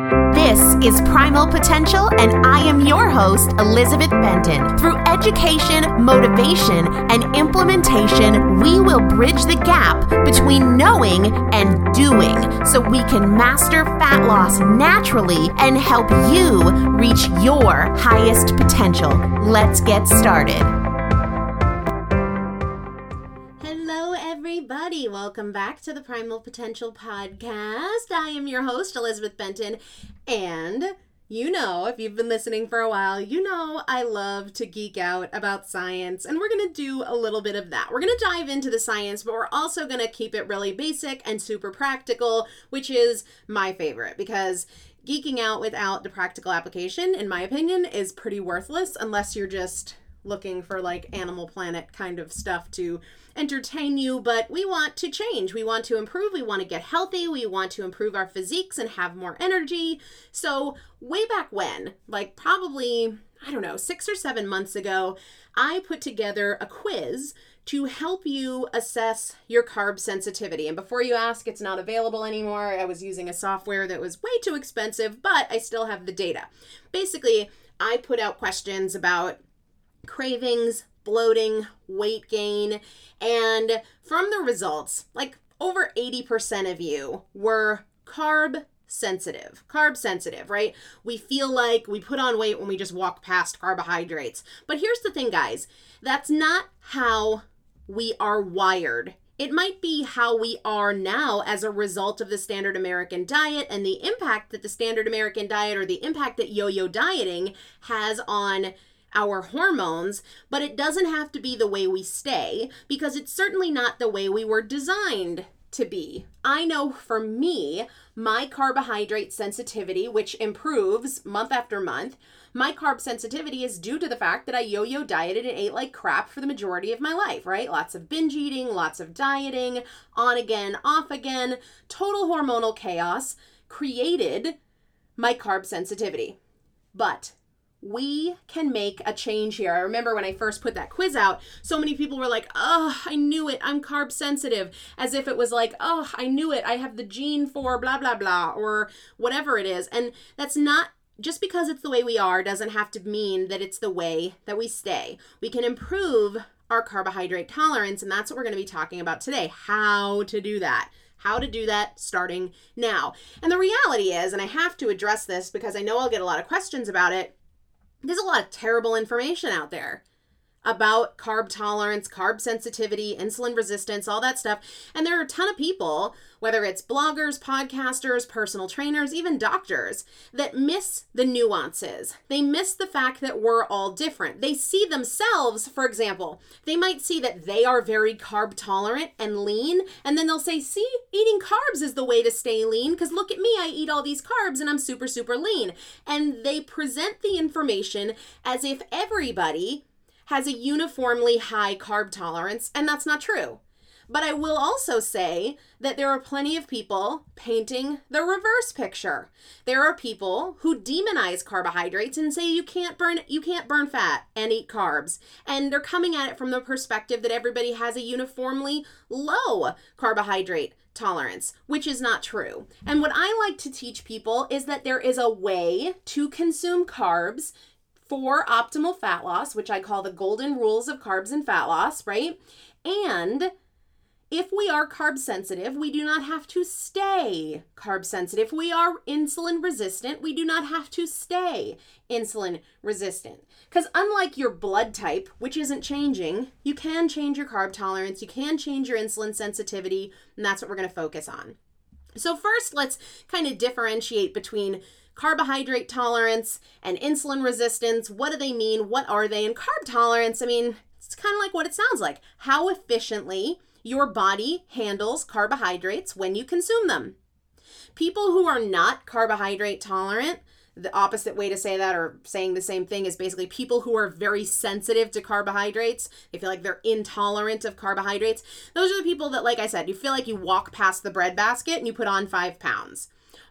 This is Primal Potential, and I am your host, Elizabeth Benton. Through education, motivation, and implementation, we will bridge the gap between knowing and doing so we can master fat loss naturally and help you reach your highest potential. Let's get started. Hello, everybody. Welcome back to the Primal Potential Podcast. I am your host, Elizabeth Benton, and you know, if you've been listening for a while, you know I love to geek out about science, and we're going to do a little bit of that. We're going to dive into the science, but we're also going to keep it really basic and super practical, which is my favorite, because geeking out without the practical application, in my opinion, is pretty worthless unless you're just looking for like Animal Planet kind of stuff to entertain you. But we want to change, we want to improve, we want to get healthy, we want to improve our physiques and have more energy. So way back when, like probably, I don't know, 6 or 7 months ago, I put together a quiz to help you assess your carb sensitivity. And before you ask, it's not available anymore. I was using a software that was way too expensive, but I still have the data. Basically, I put out questions about cravings, bloating, weight gain, and from the results, like over 80% of you were carb sensitive, right? We feel like we put on weight when we just walk past carbohydrates. But here's the thing, guys, that's not how we are wired. It might be how we are now as a result of the standard American diet and the impact that the standard American diet or the impact that yo-yo dieting has on our hormones, but it doesn't have to be the way we stay, because it's certainly not the way we were designed to be. I know for me, my carbohydrate sensitivity, which improves month after month, my carb sensitivity is due to the fact that I yo-yo dieted and ate like crap for the majority of my life, right? Lots of binge eating, lots of dieting, on again, off again, total hormonal chaos created my carb sensitivity. But we can make a change here. I remember when I first put that quiz out, so many people were like, oh, I knew it, I'm carb sensitive, as if it was like, oh, I knew it, I have the gene for blah, blah, blah, or whatever it is. And that's not, just because it's the way we are doesn't have to mean that it's the way that we stay. We can improve our carbohydrate tolerance, and that's what we're going to be talking about today, how to do that. How to do that starting now. And the reality is, and I have to address this because I know I'll get a lot of questions about it, there's a lot of terrible information out there about carb tolerance, carb sensitivity, insulin resistance, all that stuff. And there are a ton of people, whether it's bloggers, podcasters, personal trainers, even doctors, that miss the nuances. They miss the fact that we're all different. They see themselves, for example, they might see that they are very carb tolerant and lean, and then they'll say, see, eating carbs is the way to stay lean, because look at me, I eat all these carbs and I'm super, super lean. And they present the information as if everybody has a uniformly high carb tolerance, and that's not true. But I will also say that there are plenty of people painting the reverse picture. There are people who demonize carbohydrates and say you can't burn fat and eat carbs. And they're coming at it from the perspective that everybody has a uniformly low carbohydrate tolerance, which is not true. And what I like to teach people is that there is a way to consume carbs for optimal fat loss, which I call the golden rules of carbs and fat loss, right? And if we are carb sensitive, we do not have to stay carb sensitive. If we are insulin resistant, we do not have to stay insulin resistant. Because unlike your blood type, which isn't changing, you can change your carb tolerance, you can change your insulin sensitivity, and that's what we're going to focus on. So first, let's kind of differentiate between carbohydrate tolerance and insulin resistance. What do they mean? What are they? And carb tolerance, I mean, it's kind of like what it sounds like. How efficiently your body handles carbohydrates when you consume them. People who are not carbohydrate tolerant, the opposite way to say that, or saying the same thing, is basically people who are very sensitive to carbohydrates. They feel like they're intolerant of carbohydrates. Those are the people that, like I said, you feel like you walk past the bread basket and you put on 5 pounds.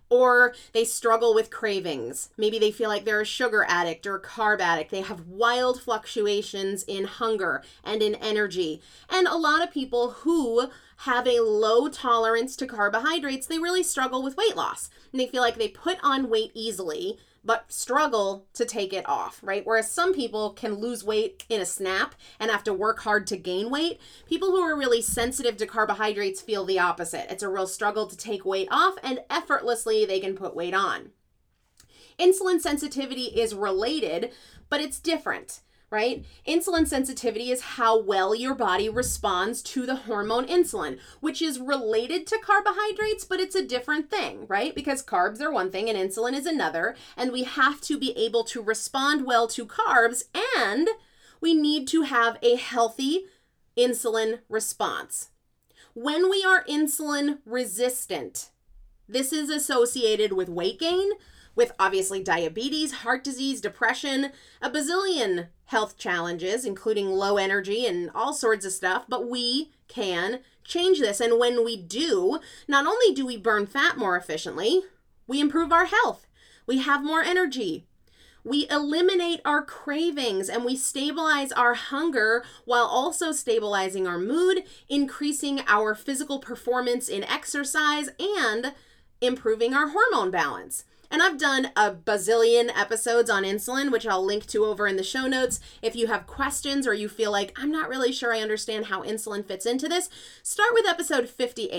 Or they struggle with cravings. Maybe they feel like they're a sugar addict or a carb addict. They have wild fluctuations in hunger and in energy. And a lot of people who have a low tolerance to carbohydrates, they really struggle with weight loss. And they feel like they put on weight easily, but struggle to take it off, right? Whereas some people can lose weight in a snap and have to work hard to gain weight. People who are really sensitive to carbohydrates feel the opposite. It's a real struggle to take weight off, and effortlessly they can put weight on. Insulin sensitivity is related, but it's different, right? Insulin sensitivity is how well your body responds to the hormone insulin, which is related to carbohydrates, but it's a different thing, right? Because carbs are one thing and insulin is another, and we have to be able to respond well to carbs, and we need to have a healthy insulin response. When we are insulin resistant, this is associated with weight gain, with obviously diabetes, heart disease, depression, a bazillion health challenges, including low energy and all sorts of stuff, but we can change this. And when we do, not only do we burn fat more efficiently, we improve our health, we have more energy, we eliminate our cravings, and we stabilize our hunger while also stabilizing our mood, increasing our physical performance in exercise, and improving our hormone balance. And I've done a bazillion episodes on insulin, which I'll link to over in the show notes. If you have questions or you feel like, I'm not really sure I understand how insulin fits into this, start with episode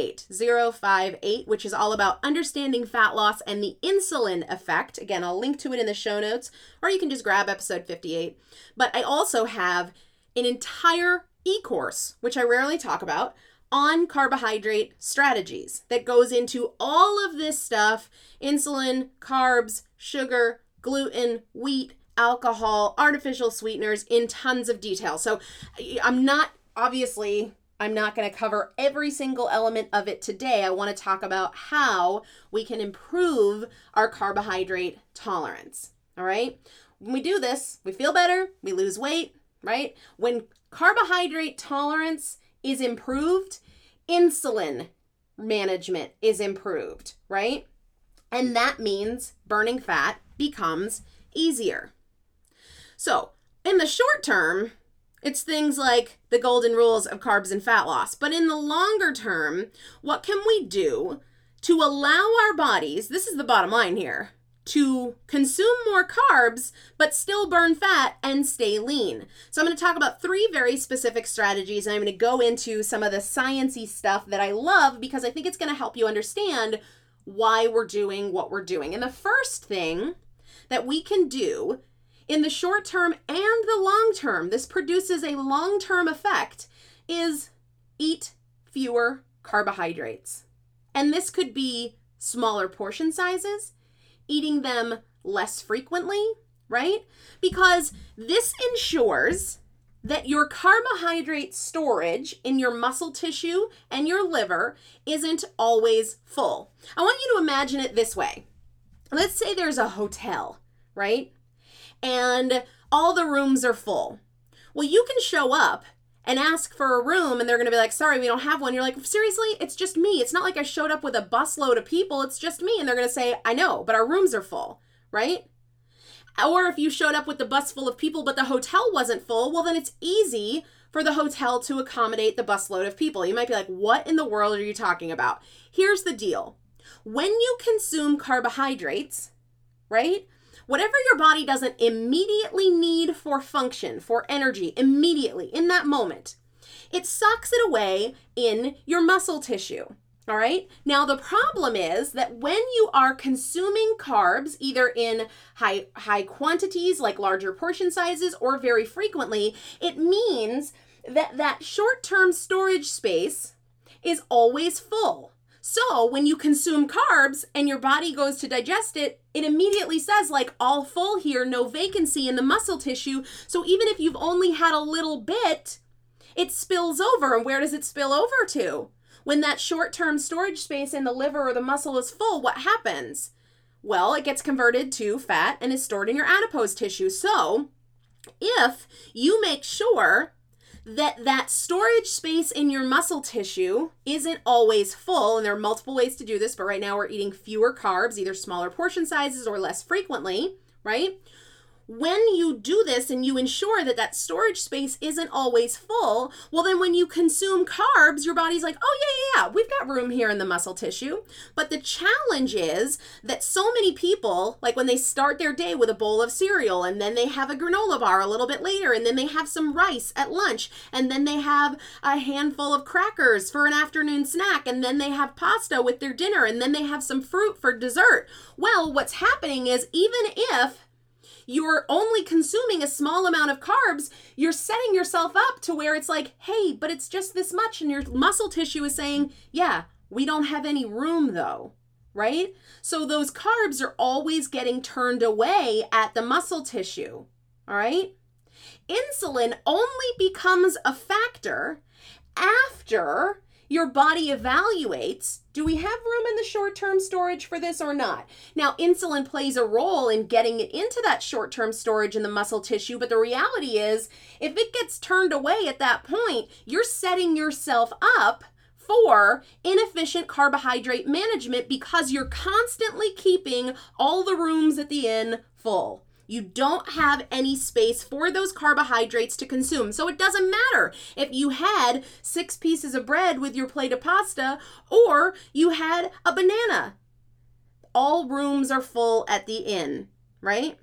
058, which is all about understanding fat loss and the insulin effect. Again, I'll link to it in the show notes, or you can just grab episode 58. But I also have an entire e-course, which I rarely talk about, on carbohydrate strategies that goes into all of this stuff: insulin, carbs, sugar, gluten, wheat, alcohol, artificial sweeteners, in tons of detail. So I'm not going to cover every single element of it today. I want to talk about how we can improve our carbohydrate tolerance. All right. When we do this, we feel better, we lose weight, right? When carbohydrate tolerance is improved, insulin management is improved, right? And that means burning fat becomes easier. So in the short term, it's things like the golden rules of carbs and fat loss. But in the longer term, what can we do to allow our bodies, this is the bottom line here, to consume more carbs, but still burn fat and stay lean? So I'm going to talk about 3 very specific strategies, and I'm going to go into some of the sciencey stuff that I love because I think it's going to help you understand why we're doing what we're doing. And the first thing that we can do in the short term and the long term, this produces a long-term effect, is eat fewer carbohydrates. And this could be smaller portion sizes, eating them less frequently, right? Because this ensures that your carbohydrate storage in your muscle tissue and your liver isn't always full. I want you to imagine it this way. Let's say there's a hotel, right? And all the rooms are full. Well, you can show up and ask for a room and they're going to be like, sorry, we don't have one. You're like, seriously? It's just me. It's not like I showed up with a busload of people. It's just me. And they're going to say, I know, but our rooms are full, right? Or if you showed up with the bus full of people, but the hotel wasn't full, well, then it's easy for the hotel to accommodate the busload of people. You might be like, what in the world are you talking about? Here's the deal. When you consume carbohydrates, right, whatever your body doesn't immediately need for function, for energy, immediately in that moment, it sucks it away in your muscle tissue. All right. Now, the problem is that when you are consuming carbs, either in high quantities, like larger portion sizes, or very frequently, it means that short-term storage space is always full. So when you consume carbs and your body goes to digest it, it immediately says like all full here, no vacancy in the muscle tissue. So even if you've only had a little bit, it spills over. And where does it spill over to? When that short-term storage space in the liver or the muscle is full, what happens? Well, it gets converted to fat and is stored in your adipose tissue. So if you make sure that storage space in your muscle tissue isn't always full, and there are multiple ways to do this, but right now we're eating fewer carbs, either smaller portion sizes or less frequently, right? When you do this and you ensure that that storage space isn't always full, well, then when you consume carbs, your body's like, oh, yeah, we've got room here in the muscle tissue. But the challenge is that so many people, like when they start their day with a bowl of cereal, and then they have a granola bar a little bit later, and then they have some rice at lunch, and then they have a handful of crackers for an afternoon snack, and then they have pasta with their dinner, and then they have some fruit for dessert. Well, what's happening is, even if you're only consuming a small amount of carbs, you're setting yourself up to where it's like, hey, but it's just this much. And your muscle tissue is saying, yeah, we don't have any room though, right? So those carbs are always getting turned away at the muscle tissue, all right? Insulin only becomes a factor after your body evaluates, do we have room in the short-term storage for this or not? Now, insulin plays a role in getting it into that short-term storage in the muscle tissue, but the reality is, if it gets turned away at that point, you're setting yourself up for inefficient carbohydrate management because you're constantly keeping all the rooms at the inn full. You don't have any space for those carbohydrates to consume. So it doesn't matter if you had 6 pieces of bread with your plate of pasta or you had a banana. All rooms are full at the inn, right?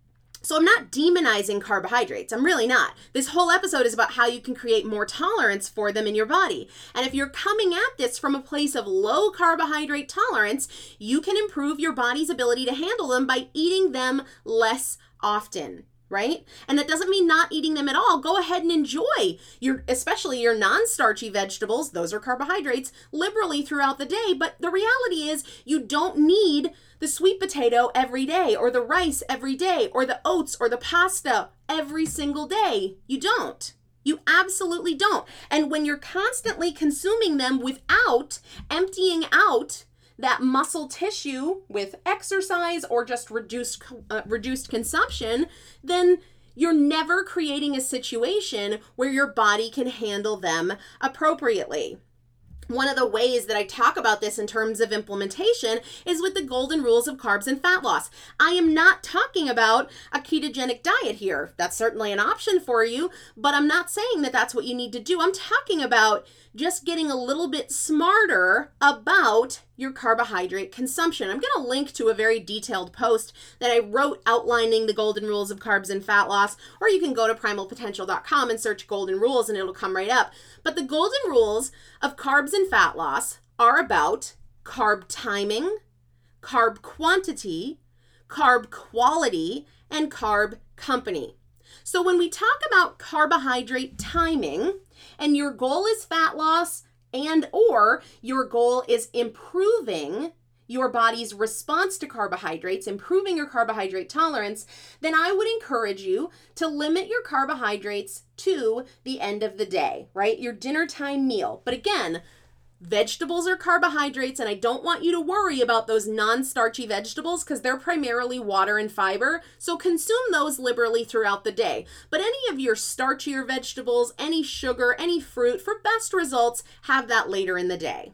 So I'm not demonizing carbohydrates. I'm really not. This whole episode is about how you can create more tolerance for them in your body. And if you're coming at this from a place of low carbohydrate tolerance, you can improve your body's ability to handle them by eating them less often, right? And that doesn't mean not eating them at all. Go ahead and enjoy especially your non-starchy vegetables, those are carbohydrates, liberally throughout the day. But the reality is you don't need the sweet potato every day, or the rice every day, or the oats or the pasta every single day. You don't. You absolutely don't. And when you're constantly consuming them without emptying out that muscle tissue with exercise or just reduced consumption, then you're never creating a situation where your body can handle them appropriately. One of the ways that I talk about this in terms of implementation is with the golden rules of carbs and fat loss. I am not talking about a ketogenic diet here. That's certainly an option for you, but I'm not saying that that's what you need to do. I'm talking about just getting a little bit smarter about your carbohydrate consumption. I'm going to link to a very detailed post that I wrote outlining the golden rules of carbs and fat loss, or you can go to primalpotential.com and search golden rules and it'll come right up. But the golden rules of carbs and fat loss are about carb timing, carb quantity, carb quality, and carb company. So when we talk about carbohydrate timing, and your goal is fat loss and or your goal is improving your body's response to carbohydrates, improving your carbohydrate tolerance, then I would encourage you to limit your carbohydrates to the end of the day, right? Your dinner time meal. But again, vegetables are carbohydrates, and I don't want you to worry about those non-starchy vegetables because they're primarily water and fiber, so consume those liberally throughout the day. But any of your starchier vegetables, any sugar, any fruit, for best results, have that later in the day.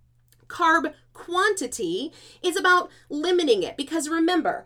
Carb quantity is about limiting it because remember,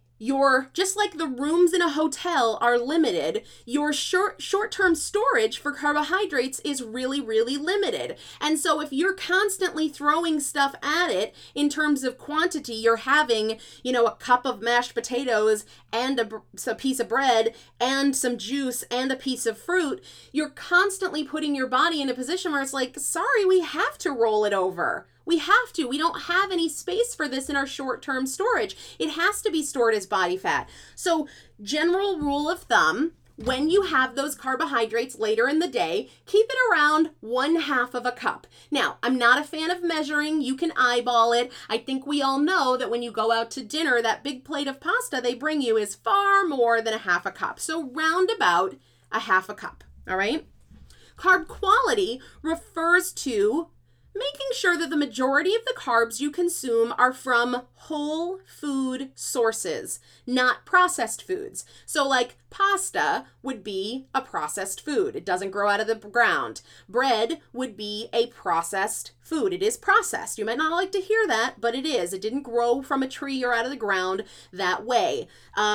just like the rooms in a hotel are limited, your short-term storage for carbohydrates is really, really limited. And so if you're constantly throwing stuff at it in terms of quantity, you're having, a cup of mashed potatoes and a piece of bread and some juice and a piece of fruit, you're constantly putting your body in a position where it's like, sorry, we have to roll it over. We have to. We don't have any space for this in our short-term storage. It has to be stored as body fat. So, general rule of thumb, when you have those carbohydrates later in the day, keep it around 1/2 of a cup. Now, I'm not a fan of measuring. You can eyeball it. I think we all know that when you go out to dinner, that big plate of pasta they bring you is far more than 1/2 a cup. So, round about 1/2 a cup. All right? Carb quality refers to making sure that the majority of the carbs you consume are from whole food sources, not processed foods. So like pasta would be a processed food. It doesn't grow out of the ground. Bread would be a processed food. It is processed. You might not like to hear that, but it is. It didn't grow from a tree or out of the ground that way.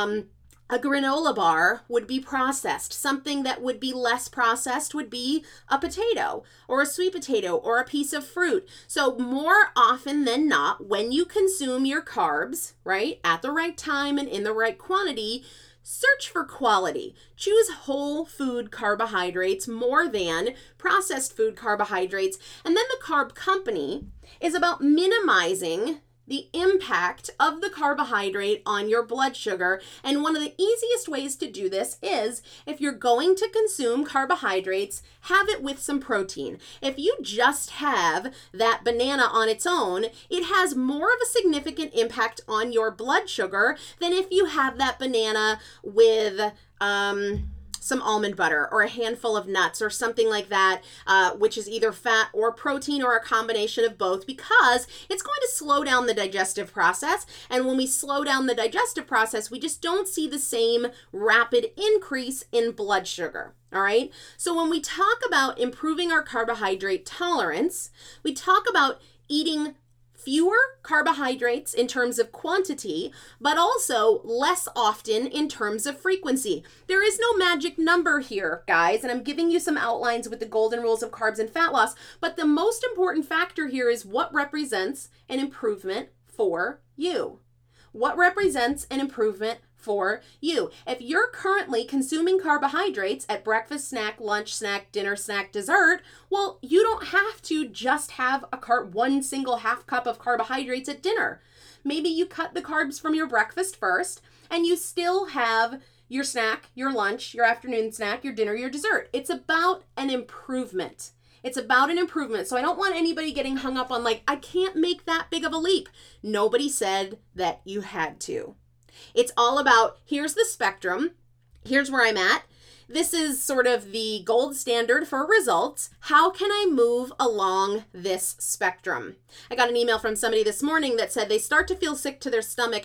A granola bar would be processed. Something that would be less processed would be a potato or a sweet potato or a piece of fruit. So more often than not, when you consume your carbs, right, at the right time and in the right quantity, search for quality. Choose whole food carbohydrates more than processed food carbohydrates. And then the carb company is about minimizing the impact of the carbohydrate on your blood sugar. And one of the easiest ways to do this is, if you're going to consume carbohydrates, have it with some protein. If you just have that banana on its own, it has more of a significant impact on your blood sugar than if you have that banana with some almond butter or a handful of nuts or something like that, which is either fat or protein or a combination of both, because it's going to slow down the digestive process. And when we slow down the digestive process, we just don't see the same rapid increase in blood sugar. All right. So when we talk about improving our carbohydrate tolerance, we talk about eating fewer carbohydrates in terms of quantity, but also less often in terms of frequency. There is no magic number here, guys, and I'm giving you some outlines with the golden rules of carbs and fat loss, but the most important factor here is what represents an improvement for you. What represents an improvement for you? If you're currently consuming carbohydrates at breakfast, snack, lunch, snack, dinner, snack, dessert, well, you don't have to just have one single half cup of carbohydrates at dinner. Maybe you cut the carbs from your breakfast first and you still have your snack, your lunch, your afternoon snack, your dinner, your dessert. It's about an improvement. It's about an improvement. So I don't want anybody getting hung up on like, I can't make that big of a leap. Nobody said that you had to. It's all about, here's the spectrum. Here's where I'm at. This is sort of the gold standard for results. How can I move along this spectrum? I got an email from somebody this morning that said they start to feel sick to their stomach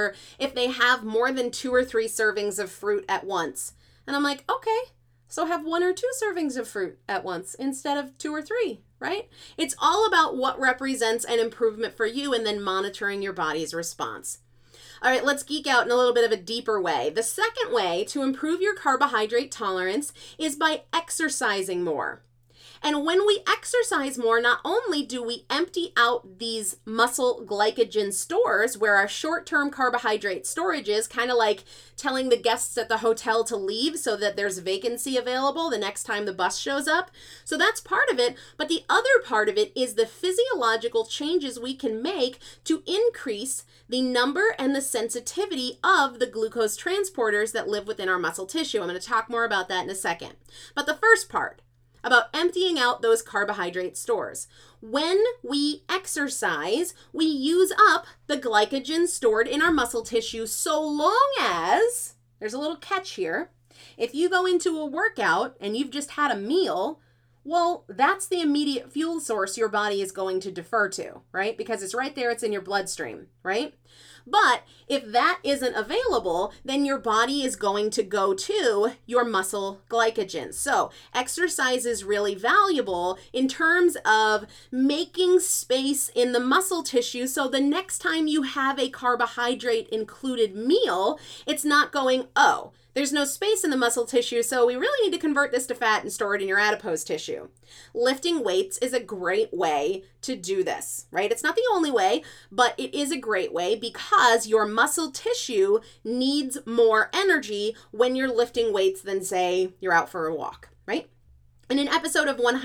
if they have more than 2 or 3 servings of fruit at once. And I'm like, okay. So have 1 or 2 servings of fruit at once instead of 2 or 3, right? It's all about what represents an improvement for you and then monitoring your body's response. All right, let's geek out in a little bit of a deeper way. The second way to improve your carbohydrate tolerance is by exercising more. And when we exercise more, not only do we empty out these muscle glycogen stores where our short-term carbohydrate storage is, kind of like telling the guests at the hotel to leave so that there's vacancy available the next time the bus shows up. So that's part of it. But the other part of it is the physiological changes we can make to increase the number and the sensitivity of the glucose transporters that live within our muscle tissue. I'm going to talk more about that in a second. But the first part, about emptying out those carbohydrate stores. When we exercise, we use up the glycogen stored in our muscle tissue, so long as, there's a little catch here, if you go into a workout and you've just had a meal, well, that's the immediate fuel source your body is going to defer to, right? Because it's right there, it's in your bloodstream, right? But if that isn't available, then your body is going to go to your muscle glycogen. So exercise is really valuable in terms of making space in the muscle tissue. So the next time you have a carbohydrate included meal, it's not going, oh, there's no space in the muscle tissue, so we really need to convert this to fat and store it in your adipose tissue. Lifting weights is a great way to do this, right? It's not the only way, but it is a great way because your muscle tissue needs more energy when you're lifting weights than, say, you're out for a walk, right? And in episode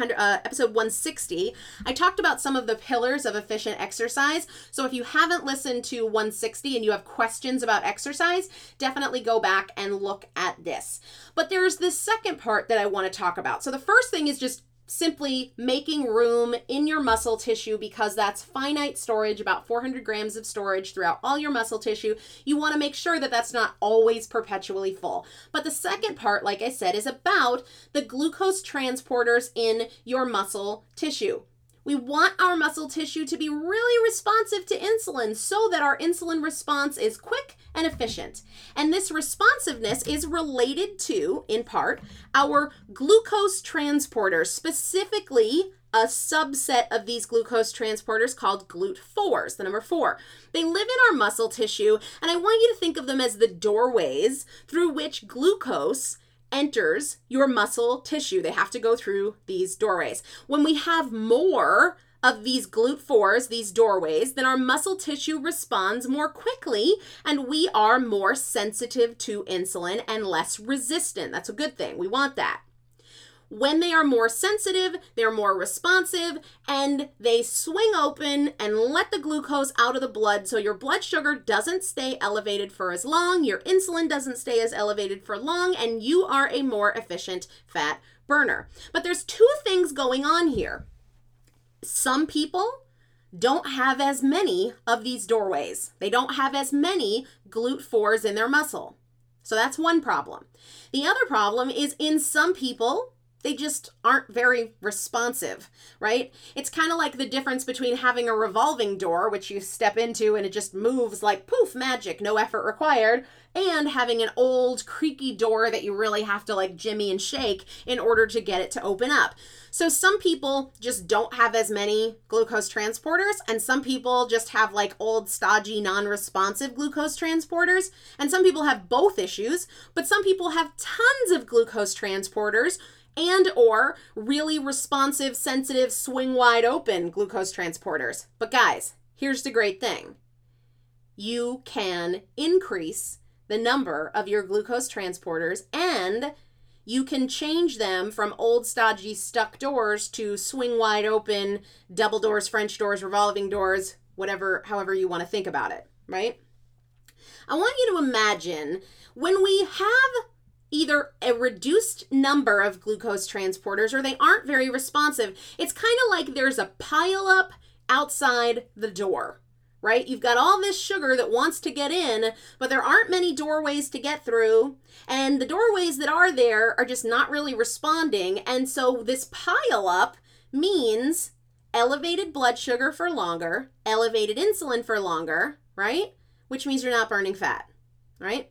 160, I talked about some of the pillars of efficient exercise. So if you haven't listened to 160 and you have questions about exercise, definitely go back and look at this. But there's this second part that I want to talk about. So the first thing is just simply making room in your muscle tissue, because that's finite storage, about 400 grams of storage throughout all your muscle tissue. You want to make sure that that's not always perpetually full. But the second part, like I said, is about the glucose transporters in your muscle tissue. We want our muscle tissue to be really responsive to insulin so that our insulin response is quick and efficient. And this responsiveness is related to, in part, our glucose transporters, specifically a subset of these glucose transporters called GLUT4s, the number 4. They live in our muscle tissue, and I want you to think of them as the doorways through which glucose enters your muscle tissue. They have to go through these doorways. When we have more of these GLUT4s, these doorways, then our muscle tissue responds more quickly and we are more sensitive to insulin and less resistant. That's a good thing. We want that. When they are more sensitive, they're more responsive, and they swing open and let the glucose out of the blood so your blood sugar doesn't stay elevated for as long, your insulin doesn't stay as elevated for long, and you are a more efficient fat burner. But there's two things going on here. Some people don't have as many of these doorways. They don't have as many GLUT4s in their muscle. So that's one problem. The other problem is in some people, they just aren't very responsive, right? It's kind of like the difference between having a revolving door, which you step into and it just moves like poof, magic, no effort required, and having an old creaky door that you really have to like jimmy and shake in order to get it to open up. So some people just don't have as many glucose transporters, and some people just have like old, stodgy, non-responsive glucose transporters, and some people have both issues, but some people have tons of glucose transporters and or really responsive, sensitive, swing wide open glucose transporters. But guys, here's the great thing. You can increase the number of your glucose transporters, and you can change them from old, stodgy, stuck doors to swing wide open, double doors, French doors, revolving doors, whatever, however you want to think about it, right? I want you to imagine when we have either a reduced number of glucose transporters or they aren't very responsive, it's kind of like there's a pile up outside the door, right? You've got all this sugar that wants to get in, but there aren't many doorways to get through, and the doorways that are there are just not really responding, and so this pile up means elevated blood sugar for longer, elevated insulin for longer, right? Which means you're not burning fat, right?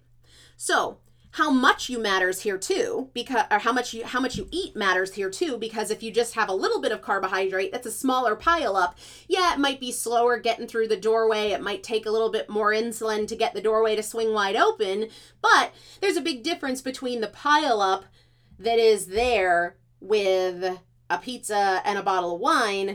So how much you matters here too, because or how much you eat matters here too, because if you just have a little bit of carbohydrate, that's a smaller pile up. Yeah, it might be slower getting through the doorway. It might take a little bit more insulin to get the doorway to swing wide open, but there's a big difference between the pile up that is there with a pizza and a bottle of wine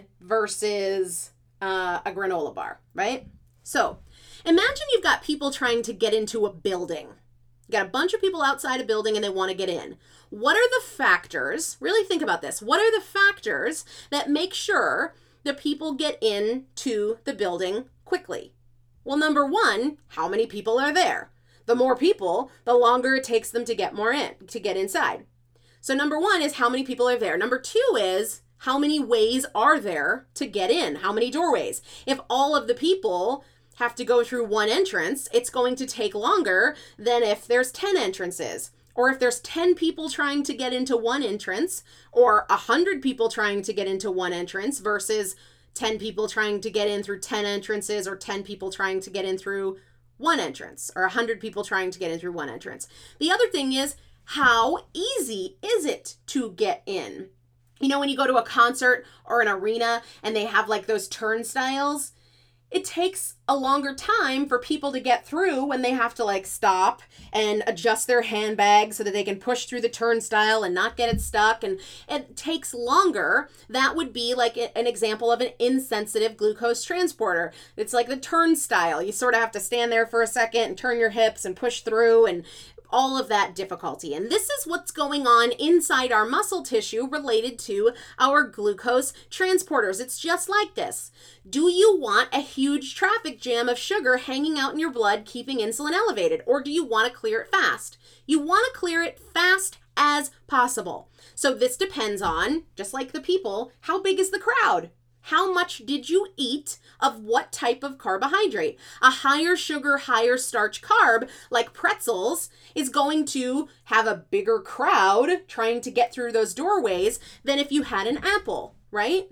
versus a granola bar, right? So imagine you've got people trying to get into a building. You got a bunch of people outside a building and they want to get in. What are the factors? Really think about this. What are the factors that make sure the people get into the building quickly? Well, number one, how many people are there? The more people, the longer it takes them to get inside. So number one is how many people are there. Number two is how many ways are there to get in? How many doorways? If all of the people have to go through one entrance, it's going to take longer than if there's 10 entrances. Or if there's 10 people trying to get into one entrance, or 100 people trying to get into one entrance versus 10 people trying to get in through 10 entrances, or 10 people trying to get in through one entrance, or 100 people trying to get in through one entrance. The other thing is, how easy is it to get in? You know, when you go to a concert or an arena and they have like those turnstiles, it takes a longer time for people to get through when they have to like stop and adjust their handbag so that they can push through the turnstile and not get it stuck, and it takes longer. That would be like an example of an insensitive glucose transporter. It's like the turnstile. You sort of have to stand there for a second and turn your hips and push through, and all of that difficulty. And this is what's going on inside our muscle tissue related to our glucose transporters. It's just like this. Do you want a huge traffic jam of sugar hanging out in your blood, keeping insulin elevated? Or do you want to clear it fast? You want to clear it fast as possible. So this depends on, just like the people, how big is the crowd? How much did you eat of what type of carbohydrate? A higher sugar, higher starch carb, like pretzels, is going to have a bigger crowd trying to get through those doorways than if you had an apple, right?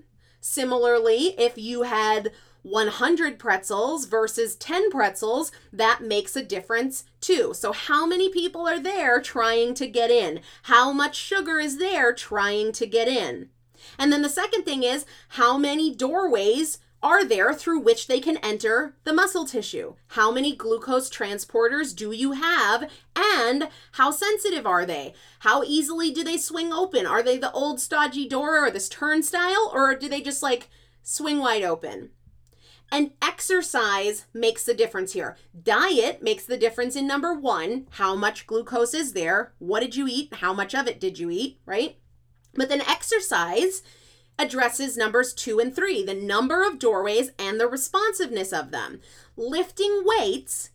Similarly, if you had 100 pretzels versus 10 pretzels, that makes a difference too. So how many people are there trying to get in? How much sugar is there trying to get in? And then the second thing is, how many doorways are there through which they can enter the muscle tissue? How many glucose transporters do you have, and how sensitive are they? How easily do they swing open? Are they the old stodgy door or this turnstile, or do they just like swing wide open? And exercise makes the difference here. Diet makes the difference in number one, how much glucose is there? What did you eat? How much of it did you eat, right? But then exercise addresses numbers 2 and 3, the number of doorways and the responsiveness of them. Lifting weights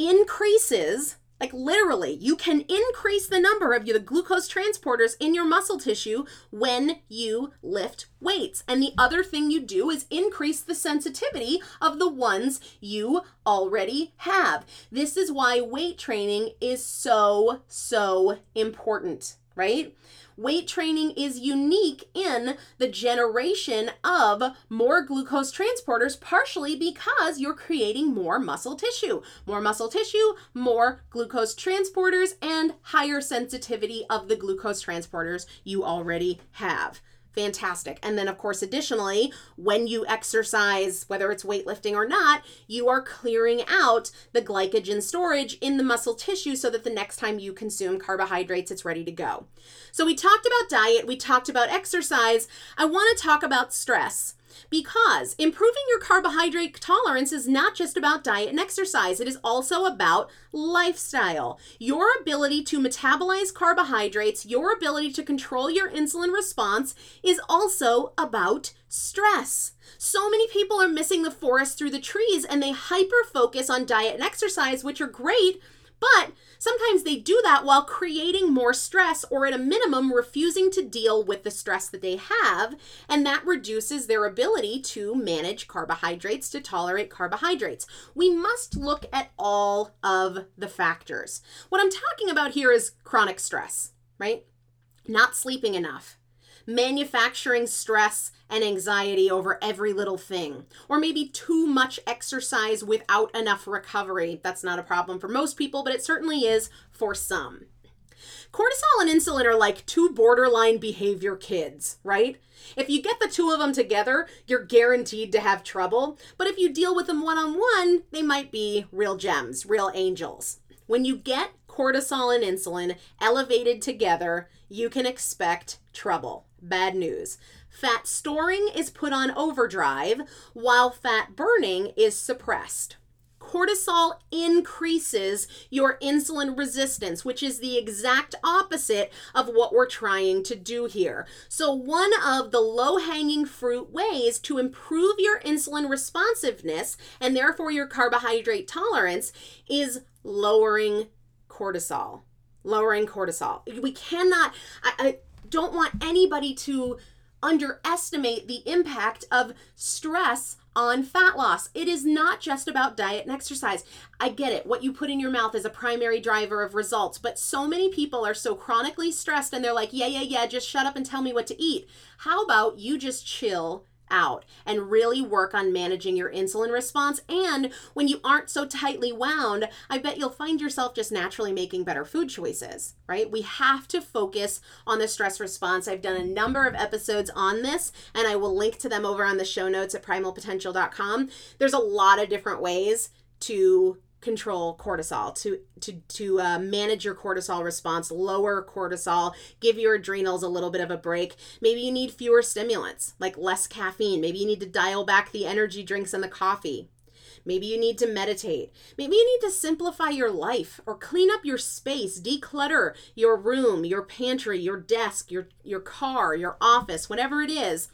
increases, like literally, you can increase the number of the glucose transporters in your muscle tissue when you lift weights. And the other thing you do is increase the sensitivity of the ones you already have. This is why weight training is so important, right? Weight training is unique in the generation of more glucose transporters, partially because you're creating more muscle tissue. More muscle tissue, more glucose transporters, and higher sensitivity of the glucose transporters you already have. Fantastic. And then, of course, additionally, when you exercise, whether it's weightlifting or not, you are clearing out the glycogen storage in the muscle tissue so that the next time you consume carbohydrates, it's ready to go. So we talked about diet, we talked about exercise. I want to talk about stress, because improving your carbohydrate tolerance is not just about diet and exercise. It is also about lifestyle. Your ability to metabolize carbohydrates, your ability to control your insulin response is also about stress. So many people are missing the forest through the trees, and they hyper focus on diet and exercise, which are great, but sometimes they do that while creating more stress, or at a minimum refusing to deal with the stress that they have, and that reduces their ability to manage carbohydrates, to tolerate carbohydrates. We must look at all of the factors. What I'm talking about here is chronic stress, right? Not sleeping enough, manufacturing stress and anxiety over every little thing, or maybe too much exercise without enough recovery. That's not a problem for most people, but it certainly is for some. Cortisol and insulin are like two borderline behavior kids, right? If you get the two of them together, you're guaranteed to have trouble. But if you deal with them one-on-one, they might be real gems, real angels. When you get cortisol and insulin elevated together, you can expect trouble. Bad news. Fat storing is put on overdrive while fat burning is suppressed. Cortisol increases your insulin resistance, which is the exact opposite of what we're trying to do here. So one of the low-hanging fruit ways to improve your insulin responsiveness, and therefore your carbohydrate tolerance, is lowering cortisol. Lowering cortisol. We cannot, I don't want anybody to underestimate the impact of stress on fat loss. It is not just about diet and exercise. I get it. What you put in your mouth is a primary driver of results, but so many people are so chronically stressed and they're like, yeah, just shut up and tell me what to eat. How about you just chill out and really work on managing your insulin response? And when you aren't so tightly wound, I bet you'll find yourself just naturally making better food choices, right? We have to focus on the stress response. I've done a number of episodes on this, and I will link to them over on the show notes at primalpotential.com. There's a lot of different ways to control cortisol, to manage your cortisol response, lower cortisol, give your adrenals a little bit of a break. Maybe you need fewer stimulants, like less caffeine. Maybe you need to dial back the energy drinks and the coffee. Maybe you need to meditate. Maybe you need to simplify your life or clean up your space, declutter your room, your pantry, your desk, your car, your office, whatever it is.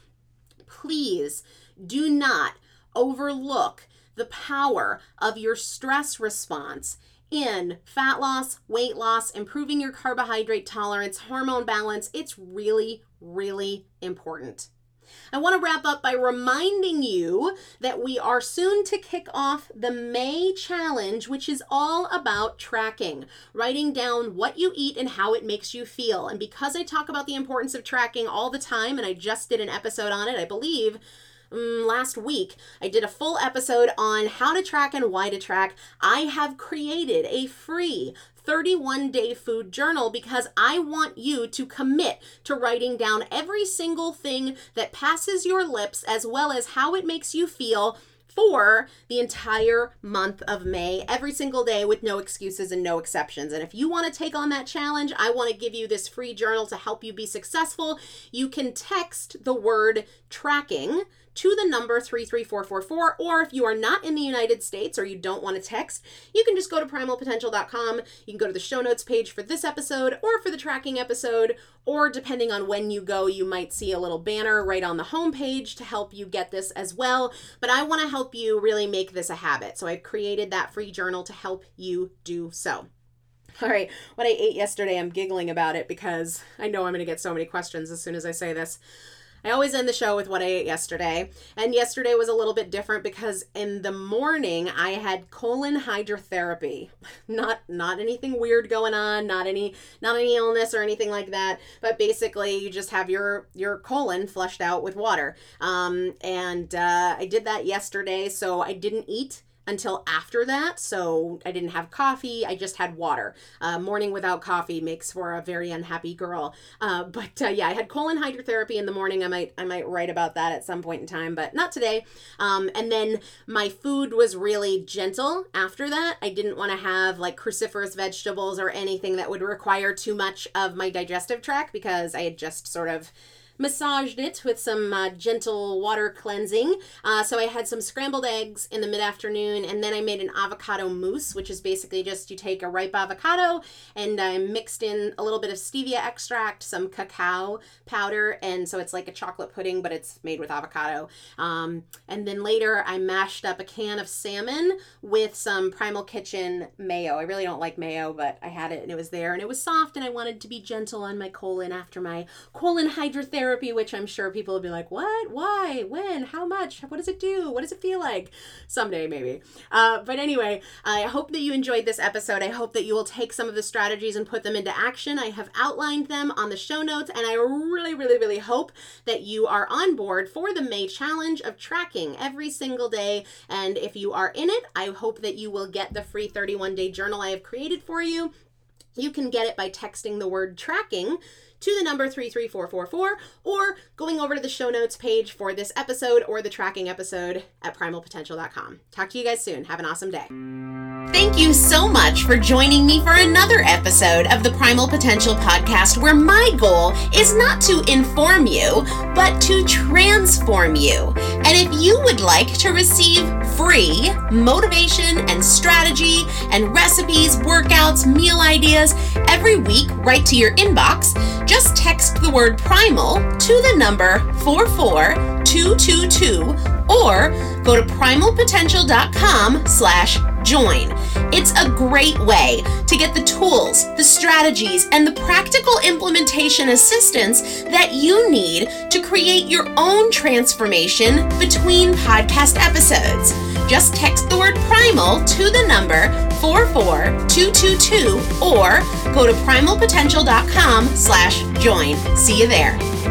Please do not overlook the power of your stress response in fat loss, weight loss, improving your carbohydrate tolerance, hormone balance. It's really, really important. I want to wrap up by reminding you that we are soon to kick off the May challenge, which is all about tracking, writing down what you eat and how it makes you feel. And because I talk about the importance of tracking all the time, and I just did an episode on it, I believe, last week, I did a full episode on how to track and why to track. I have created a free 31-day food journal because I want you to commit to writing down every single thing that passes your lips, as well as how it makes you feel for the entire month of May, every single day, with no excuses and no exceptions. And if you want to take on that challenge, I want to give you this free journal to help you be successful. You can text the word tracking to the number 33444, or if you are not in the United States or you don't want to text, you can just go to primalpotential.com. You can go to the show notes page for this episode or for the tracking episode, or depending on when you go, you might see a little banner right on the homepage to help you get this as well. But I want to help you really make this a habit. So I've created that free journal to help you do so. All right, what I ate yesterday, I'm giggling about it because I know I'm going to get so many questions as soon as I say this. I always end the show with what I ate yesterday, and yesterday was a little bit different because in the morning I had colon hydrotherapy. Not anything weird going on, not any illness or anything like that, but basically you just have your colon flushed out with water. I did that yesterday, so I didn't eat until after that, so I didn't have coffee, I just had water. Morning without coffee makes for a very unhappy girl. But I had colon hydrotherapy in the morning. I might write about that at some point in time, but not today. And then my food was really gentle after that. I didn't want to have like cruciferous vegetables or anything that would require too much of my digestive tract because I had just sort of massaged it with some gentle water cleansing. So I had some scrambled eggs in the mid-afternoon, and then I made an avocado mousse, which is basically just you take a ripe avocado and I mixed in a little bit of stevia extract, some cacao powder, and so it's like a chocolate pudding, but it's made with avocado. And then later I mashed up a can of salmon with some Primal Kitchen mayo. I really don't like mayo, but I had it and it was there and it was soft, and I wanted to be gentle on my colon after my colon hydrotherapy, which I'm sure people will be like, what, why, when, how much, what does it do, what does it feel like? Someday maybe. But anyway, I hope that you enjoyed this episode. I hope that you will take some of the strategies and put them into action. I have outlined them on the show notes, and I really, really, really hope that you are on board for the May challenge of tracking every single day. And if you are in it, I hope that you will get the free 31-day journal I have created for you. You can get it by texting the word tracking to the number 33444, or going over to the show notes page for this episode or the tracking episode at primalpotential.com. Talk to you guys soon. Have an awesome day. Thank you so much for joining me for another episode of the Primal Potential Podcast, where my goal is not to inform you, but to transform you. And if you would like to receive free motivation and strategy and recipes, workouts, meal ideas every week right to your inbox, just text the word primal to the number 44222 or go to primalpotential.com/join. It's a great way to get the tools, the strategies, and the practical implementation assistance that you need to create your own transformation between podcast episodes. Just text the word primal to the number 44222 or go to primalpotential.com/join. See you there.